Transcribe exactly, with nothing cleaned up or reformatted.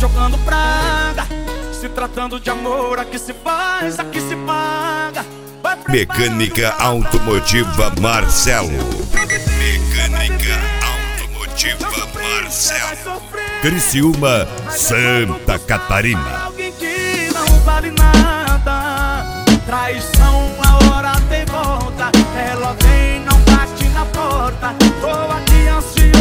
jogando praga. Se tratando de amor, aqui se faz, aqui se paga. Mecânica Automotiva Marcelo. Mecânica Automotiva Marcelo. Criciúma, Santa Catarina. Alguém que não vale nada. Traição, a hora tem volta. Ela vem, não bate na porta. Tô aqui ansioso.